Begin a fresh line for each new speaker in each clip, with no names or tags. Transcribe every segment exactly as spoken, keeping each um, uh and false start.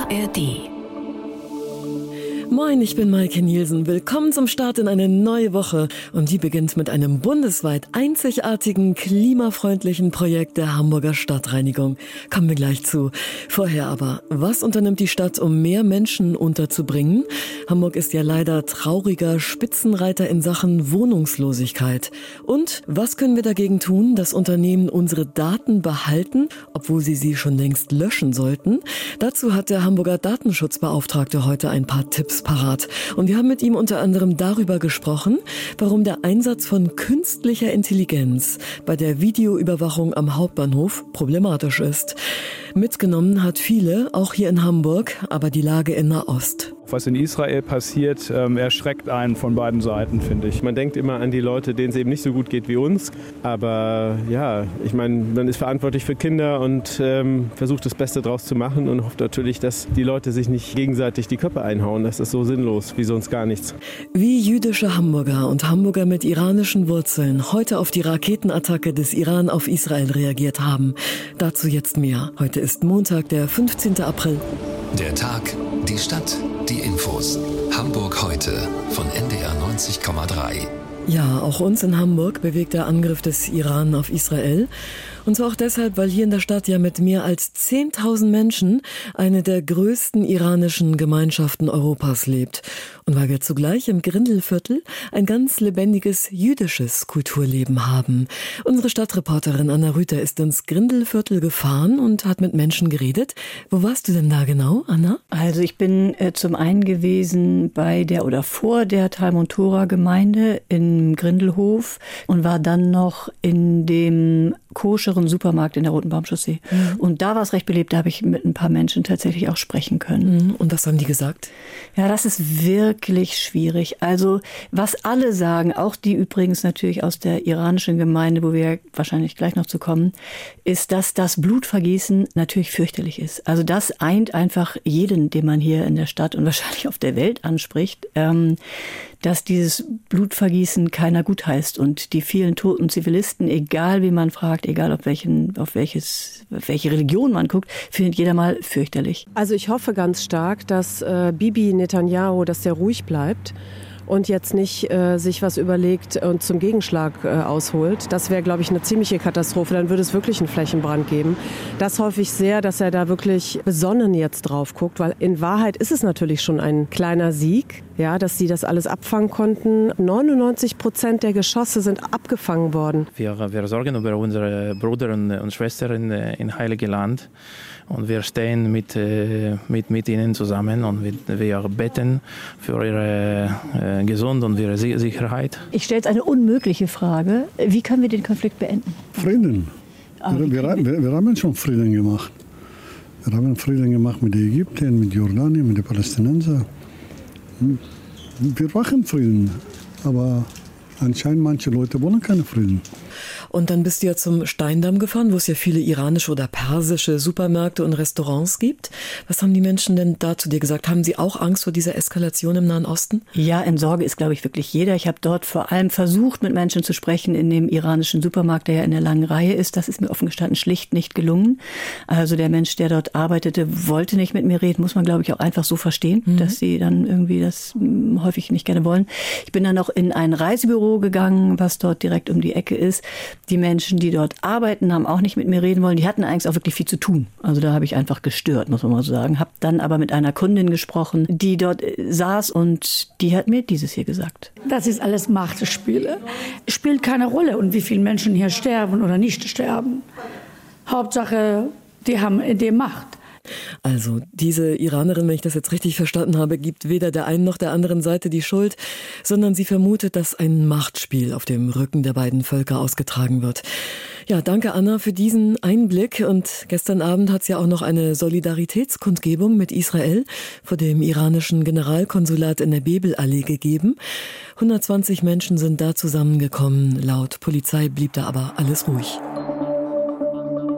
A R D.
Moin, ich bin Maike Nielsen. Willkommen zum Start in eine neue Woche. Und die beginnt mit einem bundesweit einzigartigen, klimafreundlichen Projekt der Hamburger Stadtreinigung. Kommen wir gleich zu. Vorher aber, was unternimmt die Stadt, um mehr Menschen unterzubringen? Hamburg ist ja leider trauriger Spitzenreiter in Sachen Wohnungslosigkeit. Und was können wir dagegen tun, dass Unternehmen unsere Daten behalten, obwohl sie sie schon längst löschen sollten? Dazu hat der Hamburger Datenschutzbeauftragte heute ein paar Tipps parat. Und wir haben mit ihm unter anderem darüber gesprochen, warum der Einsatz von künstlicher Intelligenz bei der Videoüberwachung am Hauptbahnhof problematisch ist. Mitgenommen hat viele, auch hier in Hamburg, aber die Lage in Nahost.
Was in Israel passiert, ähm, erschreckt einen von beiden Seiten, finde ich.
Man denkt immer an die Leute, denen es eben nicht so gut geht wie uns. Aber ja, ich meine, man ist verantwortlich für Kinder und ähm, versucht das Beste draus zu machen und hofft natürlich, dass die Leute sich nicht gegenseitig die Köpfe einhauen. Das ist so sinnlos wie sonst gar nichts.
Wie jüdische Hamburger und Hamburger mit iranischen Wurzeln heute auf die Raketenattacke des Iran auf Israel reagiert haben. Dazu jetzt mehr. Heute ist Montag, der fünfzehnten April.
Der Tag, die Stadt, die Infos. Hamburg heute von N D R neunzig Komma drei.
Ja, auch uns in Hamburg bewegt der Angriff des Iran auf Israel. Und zwar auch deshalb, weil hier in der Stadt ja mit mehr als zehntausend Menschen eine der größten iranischen Gemeinschaften Europas lebt. Und weil wir zugleich im Grindelviertel ein ganz lebendiges jüdisches Kulturleben haben. Unsere Stadtreporterin Anna Rüther ist ins Grindelviertel gefahren und hat mit Menschen geredet. Wo warst du denn da genau, Anna?
Also ich bin äh, zum einen gewesen bei der oder vor der Talmud-Tora-Gemeinde im Grindelhof und war dann noch in dem koscheren Supermarkt in der Roten Baumchaussee. Mhm. Und da war es recht belebt, da habe ich mit ein paar Menschen tatsächlich auch sprechen können.
Mhm. Und was haben die gesagt?
Ja, das ist wirklich schwierig. Also was alle sagen, auch die übrigens natürlich aus der iranischen Gemeinde, wo wir wahrscheinlich gleich noch zu kommen, ist, dass das Blutvergießen natürlich fürchterlich ist. Also das eint einfach jeden, den man hier in der Stadt und wahrscheinlich auf der Welt anspricht, ähm, dass dieses Blutvergießen keiner gutheißt und die vielen toten Zivilisten, egal wie man fragt, egal auf welchen, auf welches, auf welche Religion man guckt, findet jeder mal fürchterlich.
Also ich hoffe ganz stark, dass äh, Bibi Netanyahu, dass der ruhig bleibt und jetzt nicht äh, sich was überlegt und zum Gegenschlag äh, ausholt. Das wäre, glaube ich, eine ziemliche Katastrophe. Dann würde es wirklich einen Flächenbrand geben. Das hoffe ich sehr, dass er da wirklich besonnen jetzt drauf guckt, weil in Wahrheit ist es natürlich schon ein kleiner Sieg, ja, dass sie das alles abfangen konnten. neunundneunzig Prozent der Geschosse sind abgefangen worden.
Wir, wir sorgen über unsere Brüder und, und Schwestern in, in Heilige Land. Und wir stehen mit, mit, mit ihnen zusammen und wir, wir beten für ihre äh, Gesundheit und ihre Sicherheit.
Ich stelle jetzt eine unmögliche Frage. Wie können wir den Konflikt beenden?
Frieden. Wir, wir, wir, wir haben schon Frieden gemacht. Wir haben Frieden gemacht mit den Ägyptern, mit Jordanien, mit den Palästinensern. Wir machen Frieden, aber anscheinend manche Leute wollen keinen Frieden.
Und dann bist du ja zum Steindamm gefahren, wo es ja viele iranische oder persische Supermärkte und Restaurants gibt. Was haben die Menschen denn da zu dir gesagt? Haben sie auch Angst vor dieser Eskalation im Nahen Osten?
Ja, in Sorge ist, glaube ich, wirklich jeder. Ich habe dort vor allem versucht, mit Menschen zu sprechen in dem iranischen Supermarkt, der ja in der langen Reihe ist. Das ist mir offen gestanden schlicht nicht gelungen. Also der Mensch, der dort arbeitete, wollte nicht mit mir reden. Muss man, glaube ich, auch einfach so verstehen, mhm. dass sie dann irgendwie das mh, häufig nicht gerne wollen. Ich bin dann noch in ein Reisebüro gegangen, was dort direkt um die Ecke ist. Die Menschen, die dort arbeiten, haben auch nicht mit mir reden wollen. Die hatten eigentlich auch wirklich viel zu tun. Also da habe ich einfach gestört, muss man mal so sagen. Habe dann aber mit einer Kundin gesprochen, die dort saß und die hat mir dieses hier gesagt.
Das ist alles Machtspiele. Spielt keine Rolle, und wie viele Menschen hier sterben oder nicht sterben. Hauptsache, die haben die Macht.
Also diese Iranerin, wenn ich das jetzt richtig verstanden habe, gibt weder der einen noch der anderen Seite die Schuld, sondern sie vermutet, dass ein Machtspiel auf dem Rücken der beiden Völker ausgetragen wird. Ja, danke Anna für diesen Einblick. Und gestern Abend hat es ja auch noch eine Solidaritätskundgebung mit Israel vor dem iranischen Generalkonsulat in der Bebelallee gegeben. hundertzwanzig Menschen sind da zusammengekommen. Laut Polizei blieb da aber alles ruhig.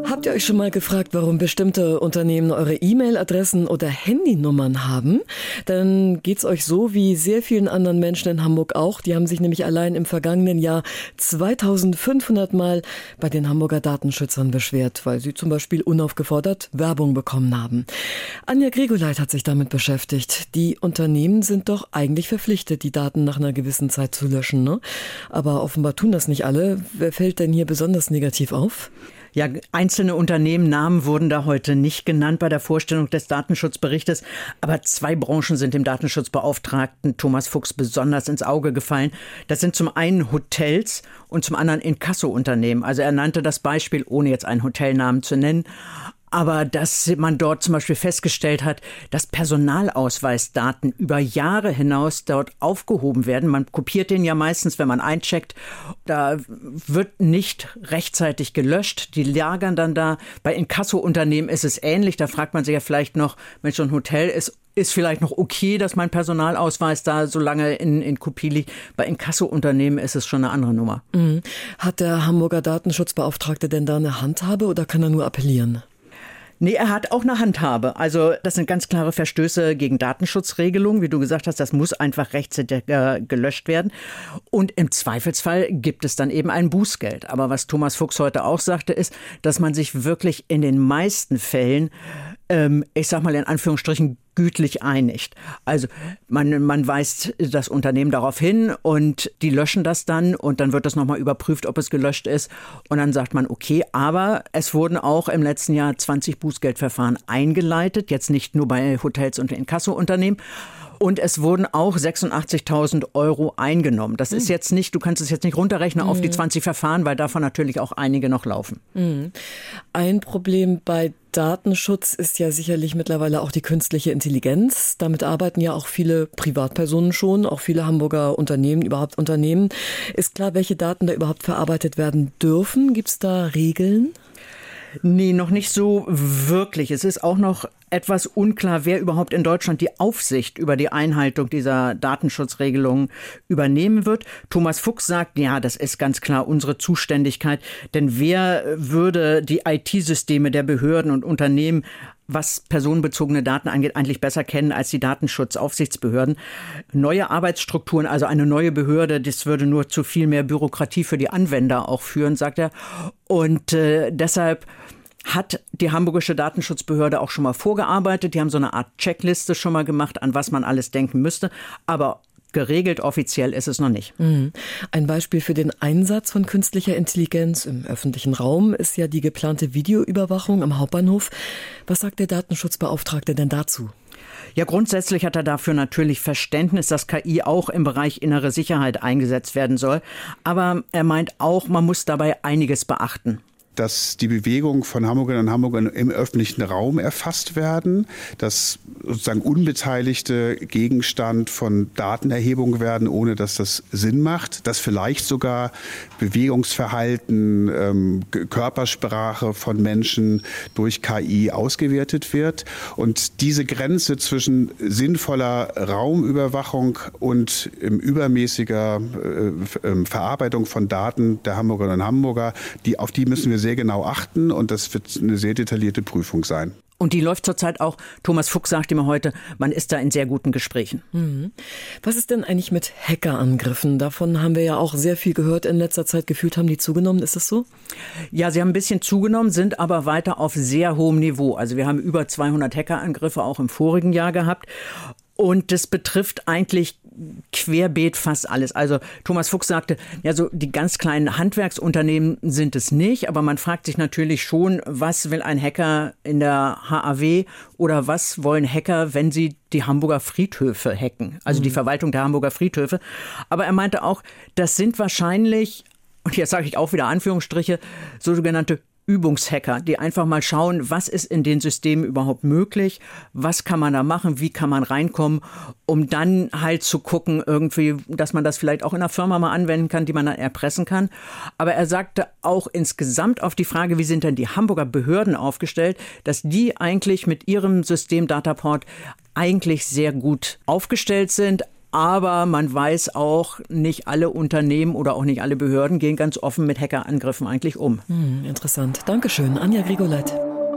Habt ihr euch schon mal gefragt, warum bestimmte Unternehmen eure E-Mail-Adressen oder Handynummern haben? Dann geht's euch so wie sehr vielen anderen Menschen in Hamburg auch. Die haben sich nämlich allein im vergangenen Jahr zweitausendfünfhundert Mal bei den Hamburger Datenschützern beschwert, weil sie zum Beispiel unaufgefordert Werbung bekommen haben. Anja Grigoleit hat sich damit beschäftigt. Die Unternehmen sind doch eigentlich verpflichtet, die Daten nach einer gewissen Zeit zu löschen, ne? Aber offenbar tun das nicht alle. Wer fällt denn hier besonders negativ auf?
Ja, einzelne Unternehmennamen wurden da heute nicht genannt bei der Vorstellung des Datenschutzberichtes. Aber zwei Branchen sind dem Datenschutzbeauftragten Thomas Fuchs besonders ins Auge gefallen. Das sind zum einen Hotels und zum anderen Inkasso-Unternehmen. Also er nannte das Beispiel, ohne jetzt einen Hotelnamen zu nennen. Aber dass man dort zum Beispiel festgestellt hat, dass Personalausweisdaten über Jahre hinaus dort aufgehoben werden. Man kopiert den ja meistens, wenn man eincheckt. Da wird nicht rechtzeitig gelöscht. Die lagern dann da. Bei Inkasso-Unternehmen ist es ähnlich. Da fragt man sich ja vielleicht noch, wenn so ein Hotel ist, ist vielleicht noch okay, dass mein Personalausweis da so lange in, in Kopie liegt. Bei Inkasso-Unternehmen ist es schon eine andere Nummer.
Mhm. Hat der Hamburger Datenschutzbeauftragte denn da eine Handhabe oder kann er nur appellieren?
Nee, er hat auch eine Handhabe. Also das sind ganz klare Verstöße gegen Datenschutzregelungen. Wie du gesagt hast, das muss einfach rechtzeitig äh, gelöscht werden. Und im Zweifelsfall gibt es dann eben ein Bußgeld. Aber was Thomas Fuchs heute auch sagte, ist, dass man sich wirklich in den meisten Fällen, ähm, ich sag mal in Anführungsstrichen, gütlich einigt. Also man, man weist das Unternehmen darauf hin und die löschen das dann und dann wird das nochmal überprüft, ob es gelöscht ist und dann sagt man, okay, aber es wurden auch im letzten Jahr zwanzig Bußgeldverfahren eingeleitet, jetzt nicht nur bei Hotels und Inkasso-Unternehmen. Und es wurden auch sechsundachtzigtausend Euro eingenommen. Das ist jetzt nicht, du kannst es jetzt nicht runterrechnen auf die zwanzig Verfahren, weil davon natürlich auch einige noch laufen.
Ein Problem bei Datenschutz ist ja sicherlich mittlerweile auch die künstliche Intelligenz. Damit arbeiten ja auch viele Privatpersonen schon, auch viele Hamburger Unternehmen, überhaupt Unternehmen. Ist klar, welche Daten da überhaupt verarbeitet werden dürfen? Gibt es da Regeln?
Nee, noch nicht so wirklich. Es ist auch noch etwas unklar, wer überhaupt in Deutschland die Aufsicht über die Einhaltung dieser Datenschutzregelungen übernehmen wird. Thomas Fuchs sagt, ja, das ist ganz klar unsere Zuständigkeit. Denn wer würde die I T-Systeme der Behörden und Unternehmen, was personenbezogene Daten angeht, eigentlich besser kennen als die Datenschutzaufsichtsbehörden? Neue Arbeitsstrukturen, also eine neue Behörde, das würde nur zu viel mehr Bürokratie für die Anwender auch führen, sagt er. Und äh, deshalb hat die Hamburgische Datenschutzbehörde auch schon mal vorgearbeitet. Die haben so eine Art Checkliste schon mal gemacht, an was man alles denken müsste. Aber geregelt offiziell ist es noch nicht.
Ein Beispiel für den Einsatz von künstlicher Intelligenz im öffentlichen Raum ist ja die geplante Videoüberwachung am Hauptbahnhof. Was sagt der Datenschutzbeauftragte denn dazu?
Ja, grundsätzlich hat er dafür natürlich Verständnis, dass K I auch im Bereich innere Sicherheit eingesetzt werden soll. Aber er meint auch, man muss dabei einiges beachten.
Dass die Bewegung von Hamburgerinnen und Hamburgern im öffentlichen Raum erfasst werden, dass sozusagen Unbeteiligte Gegenstand von Datenerhebung werden, ohne dass das Sinn macht, dass vielleicht sogar Bewegungsverhalten, ähm, Körpersprache von Menschen durch K I ausgewertet wird. Und diese Grenze zwischen sinnvoller Raumüberwachung und ähm, übermäßiger äh, Verarbeitung von Daten der Hamburgerinnen und Hamburger, die, auf die müssen wir sehr genau achten und das wird eine sehr detaillierte Prüfung sein.
Und die läuft zurzeit auch, Thomas Fuchs sagte mir heute, man ist da in sehr guten Gesprächen.
Mhm. Was ist denn eigentlich mit Hackerangriffen? Davon haben wir ja auch sehr viel gehört in letzter Zeit. Gefühlt haben die zugenommen, ist das so?
Ja, sie haben ein bisschen zugenommen, sind aber weiter auf sehr hohem Niveau. Also wir haben über zweihundert Hackerangriffe auch im vorigen Jahr gehabt. Und das betrifft eigentlich querbeet fast alles. Also Thomas Fuchs sagte, ja, so die ganz kleinen Handwerksunternehmen sind es nicht, aber man fragt sich natürlich schon, was will ein Hacker in der H A W oder was wollen Hacker, wenn sie die Hamburger Friedhöfe hacken, also mhm. die Verwaltung der Hamburger Friedhöfe. Aber er meinte auch, das sind wahrscheinlich, und jetzt sage ich auch wieder Anführungsstriche, sogenannte Übungshacker, die einfach mal schauen, was ist in den Systemen überhaupt möglich, was kann man da machen, wie kann man reinkommen, um dann halt zu gucken irgendwie, dass man das vielleicht auch in einer Firma mal anwenden kann, die man dann erpressen kann. Aber er sagte auch insgesamt auf die Frage, wie sind denn die Hamburger Behörden aufgestellt, dass die eigentlich mit ihrem System Dataport eigentlich sehr gut aufgestellt sind. Aber man weiß auch, nicht alle Unternehmen oder auch nicht alle Behörden gehen ganz offen mit Hackerangriffen eigentlich um.
Hm, interessant. Dankeschön, Anja Grigoleit.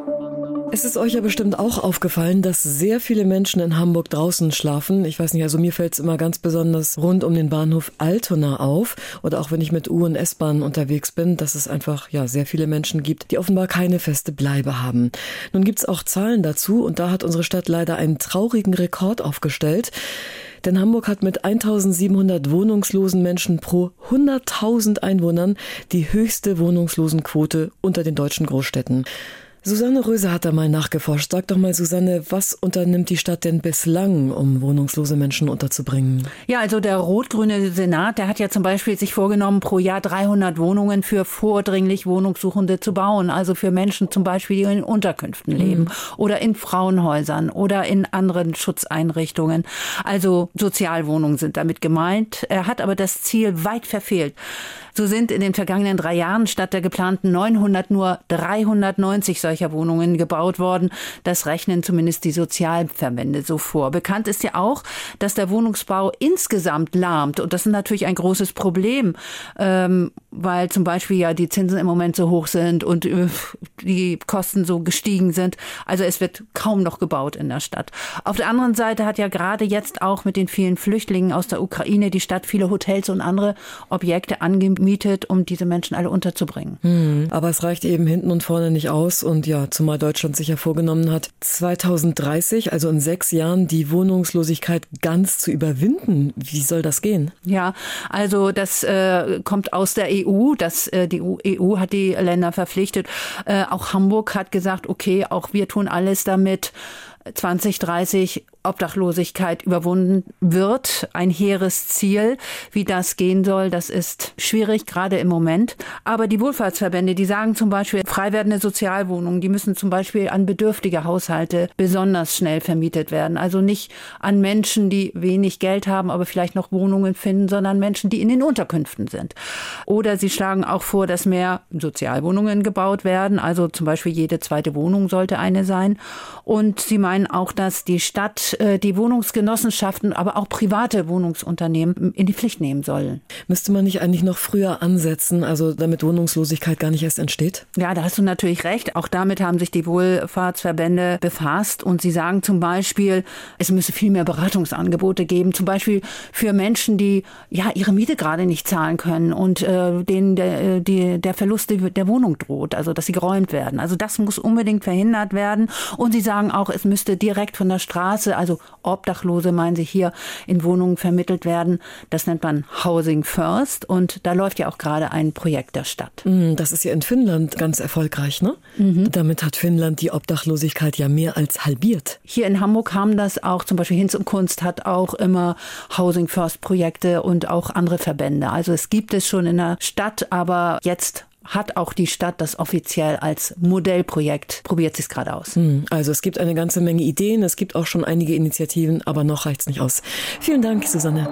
Es ist euch ja bestimmt auch aufgefallen, dass sehr viele Menschen in Hamburg draußen schlafen. Ich weiß nicht, also mir fällt es immer ganz besonders rund um den Bahnhof Altona auf. Oder auch wenn ich mit U- und S-Bahn unterwegs bin, dass es einfach ja sehr viele Menschen gibt, die offenbar keine feste Bleibe haben. Nun gibt es auch Zahlen dazu und da hat unsere Stadt leider einen traurigen Rekord aufgestellt. Denn Hamburg hat mit eintausendsiebenhundert wohnungslosen Menschen pro hunderttausend Einwohnern die höchste Wohnungslosenquote unter den deutschen Großstädten. Susanne Röse hat da mal nachgeforscht. Sag doch mal, Susanne, was unternimmt die Stadt denn bislang, um wohnungslose Menschen unterzubringen?
Ja, also der rot-grüne Senat, der hat ja zum Beispiel sich vorgenommen, pro Jahr dreihundert Wohnungen für vordringlich Wohnungssuchende zu bauen. Also für Menschen zum Beispiel, die in Unterkünften leben mhm. oder in Frauenhäusern oder in anderen Schutzeinrichtungen. Also Sozialwohnungen sind damit gemeint. Er hat aber das Ziel weit verfehlt. So sind in den vergangenen drei Jahren statt der geplanten neunhundert nur dreihundertneunzig solcher Wohnungen gebaut worden. Das rechnen zumindest die Sozialverbände so vor. Bekannt ist ja auch, dass der Wohnungsbau insgesamt lahmt. Und das ist natürlich ein großes Problem, ähm, weil zum Beispiel ja die Zinsen im Moment so hoch sind und äh, die Kosten so gestiegen sind. Also es wird kaum noch gebaut in der Stadt. Auf der anderen Seite hat ja gerade jetzt auch mit den vielen Flüchtlingen aus der Ukraine die Stadt viele Hotels und andere Objekte angemietet, um diese Menschen alle unterzubringen.
Hm, aber es reicht eben hinten und vorne nicht aus und ja, zumal Deutschland sich ja vorgenommen hat, zweitausenddreißig, also in sechs Jahren, die Wohnungslosigkeit ganz zu überwinden. Wie soll das gehen?
Ja, also das äh, kommt aus der E U. Das, äh, die E U hat die Länder verpflichtet. Äh, auch Hamburg hat gesagt, okay, auch wir tun alles, damit zwanzig dreißig Obdachlosigkeit überwunden wird. Ein hehres Ziel. Wie das gehen soll, das ist schwierig, gerade im Moment. Aber die Wohlfahrtsverbände, die sagen zum Beispiel, frei werdende Sozialwohnungen, die müssen zum Beispiel an bedürftige Haushalte besonders schnell vermietet werden. Also nicht an Menschen, die wenig Geld haben, aber vielleicht noch Wohnungen finden, sondern Menschen, die in den Unterkünften sind. Oder sie schlagen auch vor, dass mehr Sozialwohnungen gebaut werden. Also zum Beispiel jede zweite Wohnung sollte eine sein. Und sie meinen auch, dass die Stadt die Wohnungsgenossenschaften, aber auch private Wohnungsunternehmen in die Pflicht nehmen sollen.
Müsste man nicht eigentlich noch früher ansetzen, also damit Wohnungslosigkeit gar nicht erst entsteht?
Ja, da hast du natürlich recht. Auch damit haben sich die Wohlfahrtsverbände befasst und sie sagen zum Beispiel, es müsse viel mehr Beratungsangebote geben, zum Beispiel für Menschen, die ja ihre Miete gerade nicht zahlen können und äh, denen der, die, der Verlust der Wohnung droht, also dass sie geräumt werden. Also das muss unbedingt verhindert werden und sie sagen auch, es müsste direkt von der Straße, also Obdachlose, meinen sie, hier in Wohnungen vermittelt werden. Das nennt man Housing First und da läuft ja auch gerade ein Projekt der Stadt.
Das ist ja in Finnland ganz erfolgreich, ne? Mhm. Damit hat Finnland die Obdachlosigkeit ja mehr als halbiert.
Hier in Hamburg haben das auch, zum Beispiel Hinz und Kunst hat auch immer Housing First Projekte und auch andere Verbände. Also es gibt es schon in der Stadt, aber jetzt hat auch die Stadt das offiziell als Modellprojekt, probiert sich es gerade aus.
Also es gibt eine ganze Menge Ideen, es gibt auch schon einige Initiativen, aber noch reicht's nicht aus. Vielen Dank, Susanne.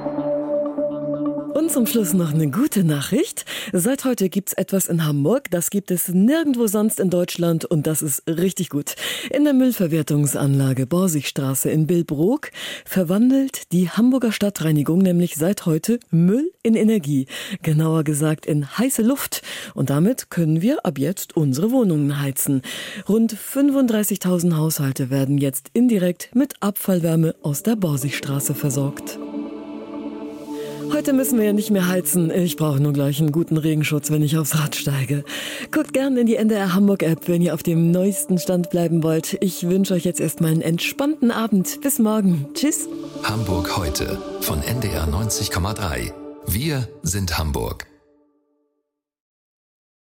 Und zum Schluss noch eine gute Nachricht. Seit heute gibt's etwas in Hamburg, das gibt es nirgendwo sonst in Deutschland und das ist richtig gut. In der Müllverwertungsanlage Borsigstraße in Billbrook verwandelt die Hamburger Stadtreinigung nämlich seit heute Müll in Energie. Genauer gesagt in heiße Luft. Und damit können wir ab jetzt unsere Wohnungen heizen. Rund fünfunddreißigtausend Haushalte werden jetzt indirekt mit Abfallwärme aus der Borsigstraße versorgt. Heute müssen wir ja nicht mehr heizen. Ich brauche nur gleich einen guten Regenschutz, wenn ich aufs Rad steige. Guckt gerne in die N D R Hamburg App, wenn ihr auf dem neuesten Stand bleiben wollt. Ich wünsche euch jetzt erstmal einen entspannten Abend. Bis morgen. Tschüss.
Hamburg heute von N D R neunzig Komma drei. Wir sind Hamburg.